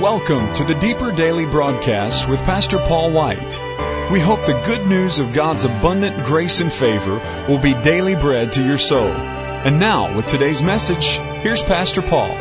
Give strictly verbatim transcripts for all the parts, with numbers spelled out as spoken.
Welcome to the Deeper Daily Broadcast with Pastor Paul White. We hope the good news of God's abundant grace and favor will be daily bread to your soul. And now, with today's message, here's Pastor Paul.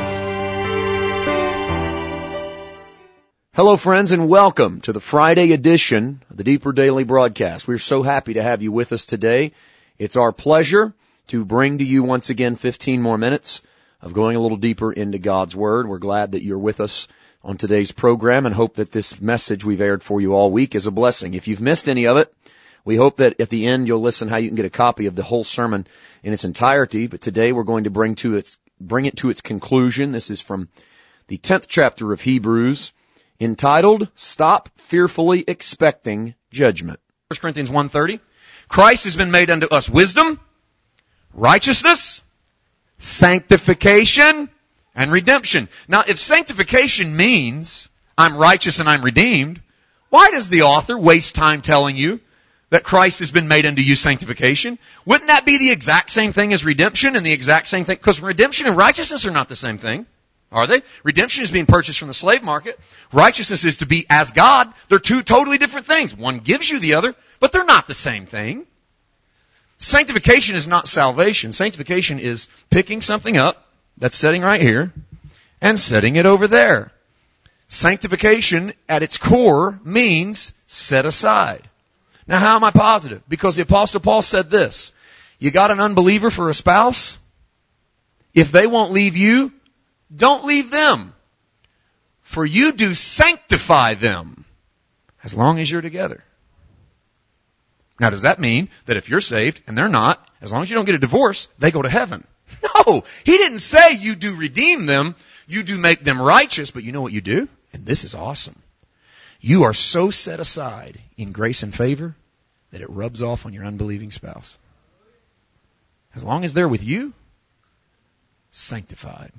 Hello, friends, and welcome to the Friday edition of the Deeper Daily Broadcast. We're so happy to have you with us today. It's our pleasure to bring to you once again fifteen more minutes of going a little deeper into God's Word. We're glad that you're with us on today's program and hope that this message we've aired for you all week is a blessing. If you've missed any of it, we hope that at the end you'll listen how you can get a copy of the whole sermon in its entirety. But today we're going to bring to its, bring it to its conclusion. This is from the tenth chapter of Hebrews, entitled, Stop Fearfully Expecting Judgment. First Corinthians one thirty, Christ has been made unto us wisdom, righteousness, sanctification, and redemption. Now, if sanctification means I'm righteous and I'm redeemed, why does the author waste time telling you that Christ has been made unto you sanctification? Wouldn't that be the exact same thing as redemption and the exact same thing? Because redemption and righteousness are not the same thing, are they? Redemption is being purchased from the slave market. Righteousness is to be as God. They're two totally different things. One gives you the other, but they're not the same thing. Sanctification is not salvation. Sanctification is picking something up that's sitting right here and setting it over there. Sanctification at its core means set aside. Now, how am I positive? Because the Apostle Paul said this, you got an unbeliever for a spouse? If they won't leave you, don't leave them. For you do sanctify them as long as you're together. Now, does that mean that if you're saved and they're not, as long as you don't get a divorce, they go to heaven? No, he didn't say you do redeem them, you do make them righteous, but you know what you do? And this is awesome. You are so set aside in grace and favor that it rubs off on your unbelieving spouse. As long as they're with you, sanctified.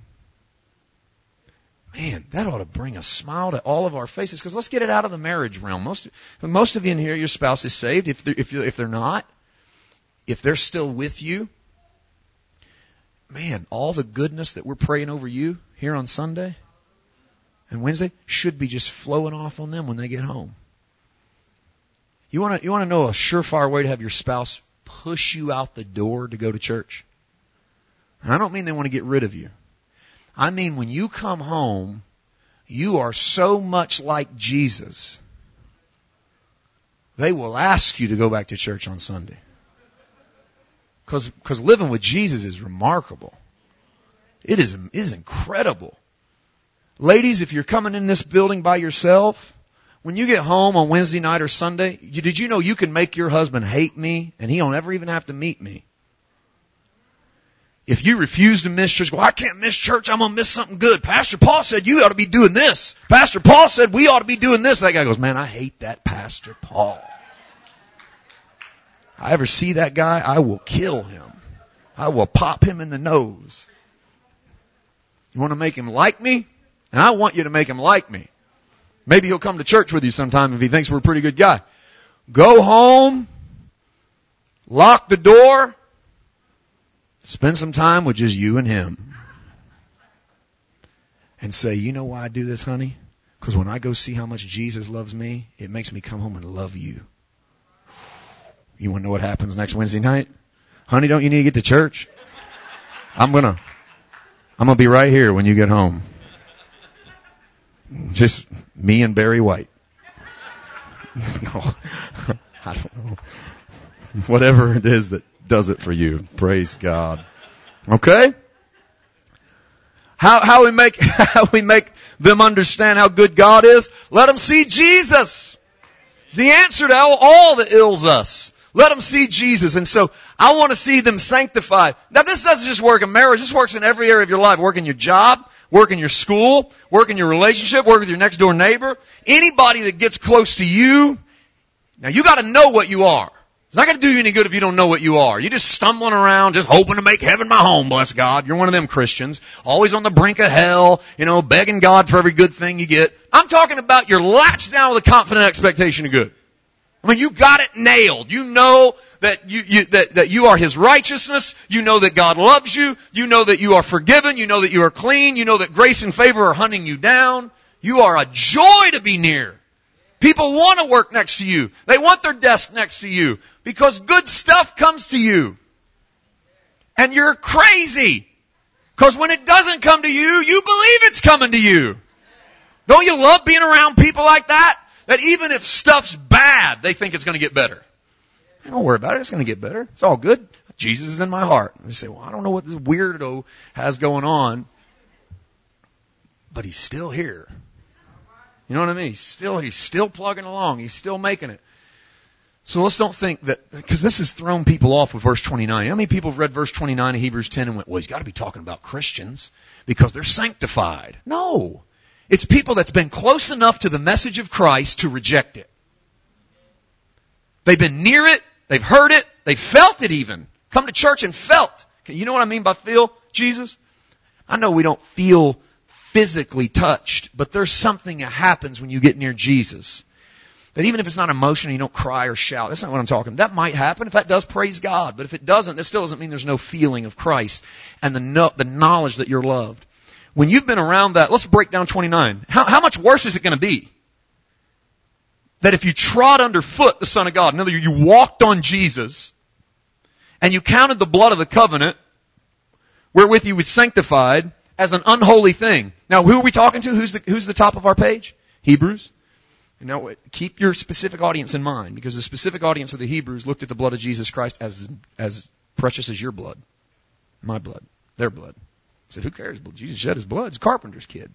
Man, that ought to bring a smile to all of our faces, because let's get it out of the marriage realm. Most, most of you in here, your spouse is saved. If they're, if, you, if they're not, if they're still with you, man, all the goodness that we're praying over you here on Sunday and Wednesday should be just flowing off on them when they get home. You want to you want to know a surefire way to have your spouse push you out the door to go to church? And I don't mean they want to get rid of you. I mean when you come home, you are so much like Jesus, they will ask you to go back to church on Sunday. Because because living with Jesus is remarkable. It is, it is incredible. Ladies, if you're coming in this building by yourself, when you get home on Wednesday night or Sunday, you, did you know you can make your husband hate me and he don't ever even have to meet me? If you refuse to miss church, well, I can't miss church, I'm going to miss something good. Pastor Paul said you ought to be doing this. Pastor Paul said we ought to be doing this. That guy goes, man, I hate that Pastor Paul. I ever see that guy, I will kill him. I will pop him in the nose. You want to make him like me? And I want you to make him like me. Maybe he'll come to church with you sometime if he thinks we're a pretty good guy. Go home, lock the door, spend some time with just you and him. And say, you know why I do this, honey? Because when I go see how much Jesus loves me, it makes me come home and love you. You want to know what happens next Wednesday night? Honey, don't you need to get to church? I'm gonna, I'm gonna be right here when you get home. Just me and Barry White. No, I don't know. Whatever it is that does it for you. Praise God. Okay? How, how we make, how we make them understand how good God is? Let them see Jesus. It's the answer to all, all that ails us. Let them see Jesus. And so I want to see them sanctified. Now this doesn't just work in marriage. This works in every area of your life. Work in your job, work in your school, work in your relationship, work with your next door neighbor. Anybody that gets close to you. Now you got to know what you are. It's not going to do you any good if you don't know what you are. You're just stumbling around, just hoping to make heaven my home, bless God. You're one of them Christians. Always on the brink of hell, you know, begging God for every good thing you get. I'm talking about you're latched down with a confident expectation of good. I mean, you got it nailed. You know that you, you that, that you are His righteousness. You know that God loves you. You know that you are forgiven. You know that you are clean. You know that grace and favor are hunting you down. You are a joy to be near. People want to work next to you. They want their desk next to you because good stuff comes to you. And you're crazy. Because when it doesn't come to you, you believe it's coming to you. Don't you love being around people like that? That even if stuff's bad, they think it's going to get better. Don't worry about it. It's going to get better. It's all good. Jesus is in my heart. And they say, well, I don't know what this weirdo has going on, but he's still here. You know what I mean? He's still, he's still plugging along. He's still making it. So let's don't think that, because this has thrown people off with verse twenty-nine. How many people have read verse twenty-nine of Hebrews ten and went, well, he's got to be talking about Christians because they're sanctified. No. It's people that's been close enough to the message of Christ to reject it. They've been near it. They've heard it. They've felt it even. Come to church and felt. You know what I mean by feel, Jesus? I know we don't feel physically touched, but there's something that happens when you get near Jesus. That even if it's not emotional, you don't cry or shout. That's not what I'm talking about. That might happen. If that does, praise God. But if it doesn't, it still doesn't mean there's no feeling of Christ and the no, the knowledge that you're loved. When you've been around that, let's break down twenty-nine. How, how much worse is it going to be? That if you trod underfoot the Son of God, in other words, you walked on Jesus, and you counted the blood of the covenant, wherewith he was sanctified, as an unholy thing. Now, who are we talking to? Who's the, who's the top of our page? Hebrews. You know, keep your specific audience in mind, because the specific audience of the Hebrews looked at the blood of Jesus Christ as, as precious as your blood. My blood. Their blood. He said, who cares? Jesus shed his blood. He's a carpenter's kid.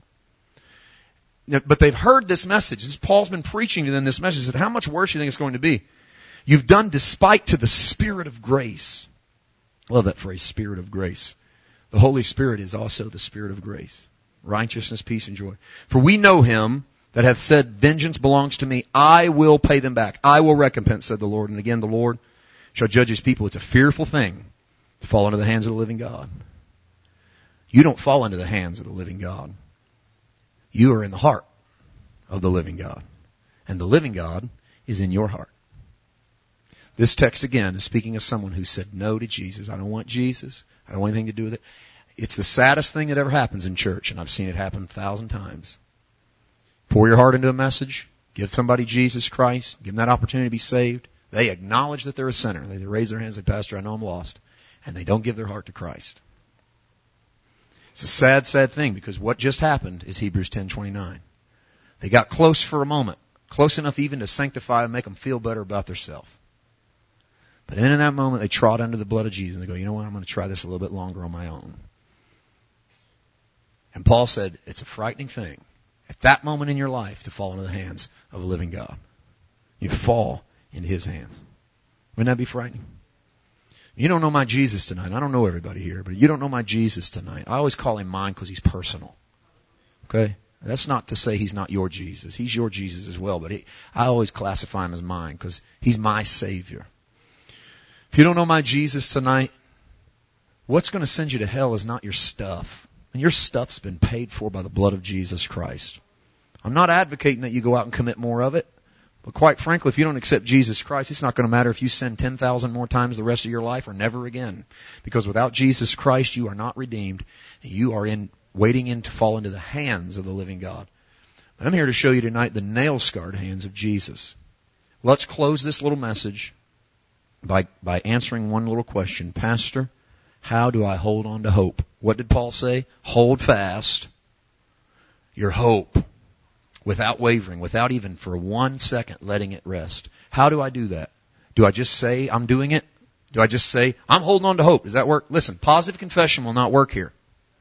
But they've heard this message. This, Paul's been preaching to them this message. He said, how much worse do you think it's going to be? You've done despite to the Spirit of grace. I love that phrase, Spirit of grace. The Holy Spirit is also the Spirit of grace. Righteousness, peace, and joy. For we know him that hath said, vengeance belongs to me. I will pay them back. I will recompense, said the Lord. And again, the Lord shall judge his people. It's a fearful thing to fall into the hands of the living God. You don't fall into the hands of the living God. You are in the heart of the living God. And the living God is in your heart. This text again is speaking of someone who said no to Jesus. I don't want Jesus. I don't want anything to do with it. It's the saddest thing that ever happens in church, and I've seen it happen a thousand times. Pour your heart into a message. Give somebody Jesus Christ. Give them that opportunity to be saved. They acknowledge that they're a sinner. They raise their hands and say, Pastor, I know I'm lost. And they don't give their heart to Christ. It's a sad, sad thing, because what just happened is Hebrews ten twenty-nine. They got close for a moment. Close enough even to sanctify and make them feel better about themselves. But then in that moment, they trod under the blood of Jesus and they go, you know what, I'm going to try this a little bit longer on my own. And Paul said, it's a frightening thing at that moment in your life to fall into the hands of a living God. You fall into his hands. Wouldn't that be frightening? You don't know my Jesus tonight. I don't know everybody here, but you don't know my Jesus tonight. I always call him mine because he's personal. Okay? That's not to say he's not your Jesus. He's your Jesus as well, but he, I always classify him as mine because he's my Savior. If you don't know my Jesus tonight, what's going to send you to hell is not your stuff. And your stuff's been paid for by the blood of Jesus Christ. I'm not advocating that you go out and commit more of it. But quite frankly, if you don't accept Jesus Christ, it's not going to matter if you sin ten thousand more times the rest of your life or never again. Because without Jesus Christ, you are not redeemed. You are in waiting in to fall into the hands of the living God. But I'm here to show you tonight the nail-scarred hands of Jesus. Let's close this little message by, by answering one little question. Pastor, how do I hold on to hope? What did Paul say? Hold fast your hope. Without wavering, without even for one second letting it rest. How do I do that? Do I just say I'm doing it? Do I just say I'm holding on to hope? Does that work? Listen, positive confession will not work here.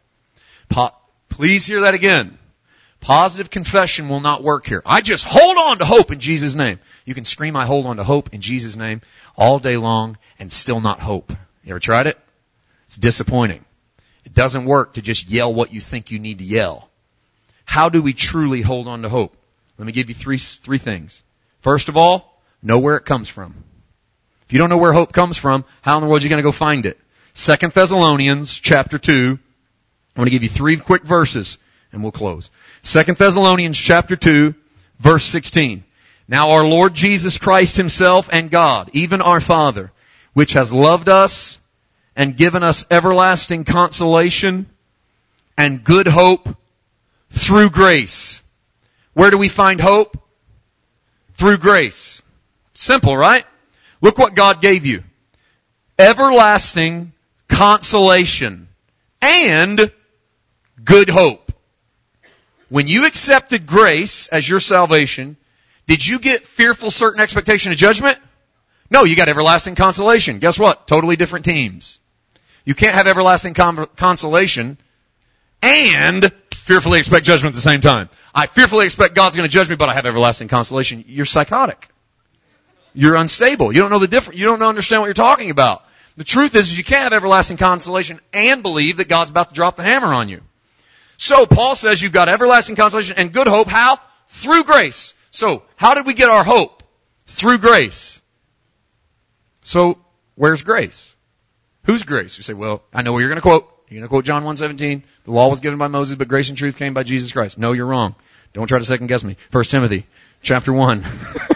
Po- Please hear that again. Positive confession will not work here. I just hold on to hope in Jesus' name. You can scream I hold on to hope in Jesus' name all day long and still not hope. You ever tried it? It's disappointing. It doesn't work to just yell what you think you need to yell. How do we truly hold on to hope? Let me give you three, three things. First of all, know where it comes from. If you don't know where hope comes from, how in the world are you going to go find it? Second Thessalonians chapter two. I'm going to give you three quick verses and we'll close. Second Thessalonians chapter two, verse sixteen. Now our Lord Jesus Christ himself and God, even our Father, which has loved us and given us everlasting consolation and good hope through grace. Where do we find hope? Through grace. Simple, right? Look what God gave you. Everlasting consolation and good hope. When you accepted grace as your salvation, did you get fearful, certain expectation of judgment? No, you got everlasting consolation. Guess what? Totally different teams. You can't have everlasting con- consolation and fearfully expect judgment at the same time. I fearfully expect God's going to judge me, but I have everlasting consolation. You're psychotic. You're unstable. You don't know the difference. You don't understand what you're talking about. The truth is, is you can't have everlasting consolation and believe that God's about to drop the hammer on you. So Paul says you've got everlasting consolation and good hope. How? Through grace. So how did we get our hope? Through grace. So where's grace? Whose grace? You say, well, I know what you're going to quote. You're going to quote John one seventeen. The law was given by Moses, but grace and truth came by Jesus Christ. No, you're wrong. Don't try to second guess me. First Timothy chapter one.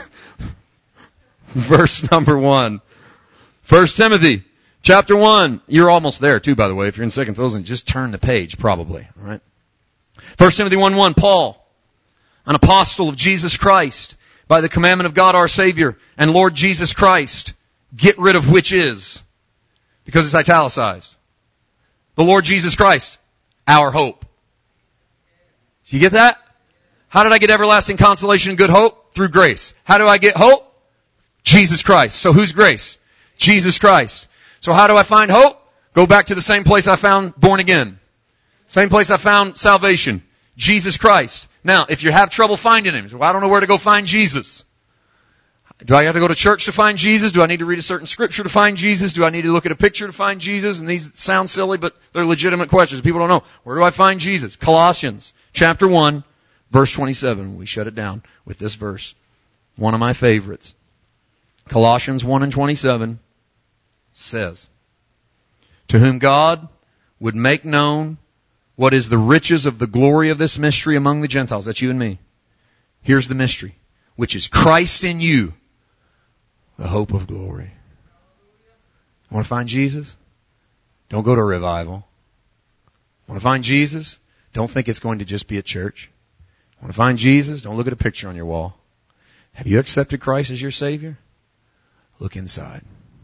Verse number one. First Timothy chapter one. You're almost there too, by the way. If you're in Second Thessalonians, just turn the page probably. All right. First Timothy one one. Paul, an apostle of Jesus Christ, by the commandment of God our Savior and Lord Jesus Christ, get rid of which is, because it's italicized. The Lord Jesus Christ, our hope. Do you get that? How did I get everlasting consolation and good hope? Through grace. How do I get hope? Jesus Christ. So whose grace? Jesus Christ. So how do I find hope? Go back to the same place I found born again. Same place I found salvation. Jesus Christ. Now, if you have trouble finding Him, well, I don't know where to go find Jesus. Do I have to go to church to find Jesus? Do I need to read a certain scripture to find Jesus? Do I need to look at a picture to find Jesus? And these sound silly, but they're legitimate questions. People don't know. Where do I find Jesus? Colossians chapter one, verse twenty-seven. We shut it down with this verse. One of my favorites. Colossians one and twenty-seven says, to whom God would make known what is the riches of the glory of this mystery among the Gentiles. That's you and me. Here's the mystery, which is Christ in you, the hope of glory. Want to find Jesus? Don't go to a revival. Want to find Jesus? Don't think it's going to just be at church. Want to find Jesus? Don't look at a picture on your wall. Have you accepted Christ as your Savior? Look inside.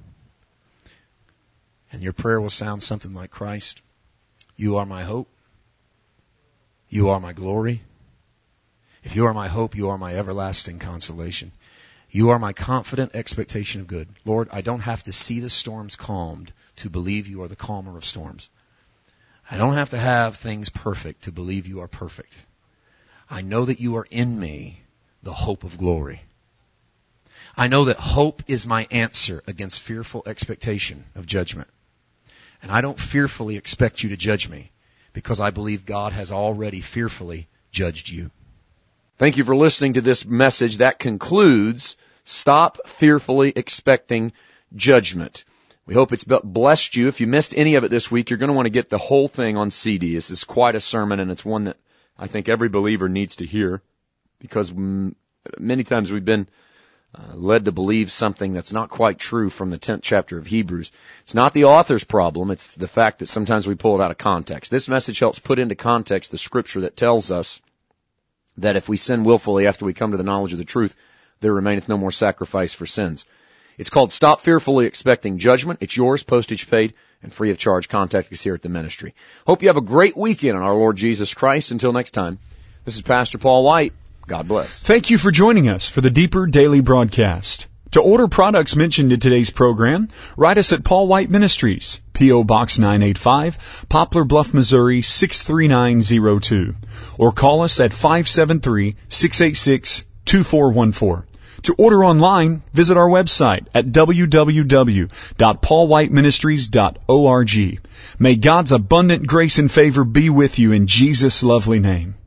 And your prayer will sound something like, Christ, you are my hope. You are my glory. If you are my hope, you are my everlasting consolation. You are my confident expectation of good. Lord, I don't have to see the storms calmed to believe you are the calmer of storms. I don't have to have things perfect to believe you are perfect. I know that you are in me, the hope of glory. I know that hope is my answer against fearful expectation of judgment. And I don't fearfully expect you to judge me because I believe God has already fearfully judged you. Thank you for listening to this message. That concludes Stop Fearfully Expecting Judgment. We hope it's blessed you. If you missed any of it this week, you're going to want to get the whole thing on C D. This is quite a sermon, and it's one that I think every believer needs to hear because many times we've been uh, led to believe something that's not quite true from the tenth chapter of Hebrews. It's not the author's problem. It's the fact that sometimes we pull it out of context. This message helps put into context the scripture that tells us that if we sin willfully after we come to the knowledge of the truth, there remaineth no more sacrifice for sins. It's called Stop Fearfully Expecting Judgment. It's yours, postage paid, and free of charge. Contact us here at the ministry. Hope you have a great weekend on our Lord Jesus Christ. Until next time, this is Pastor Paul White. God bless. Thank you for joining us for the Deeper Daily Broadcast. To order products mentioned in today's program, write us at Paul White Ministries, P O. Box nine eighty-five, Poplar Bluff, Missouri six three nine zero two, or call us at five seven three, six eight six, two four one four. To order online, visit our website at w w w dot paul white ministries dot org. May God's abundant grace and favor be with you in Jesus' lovely name.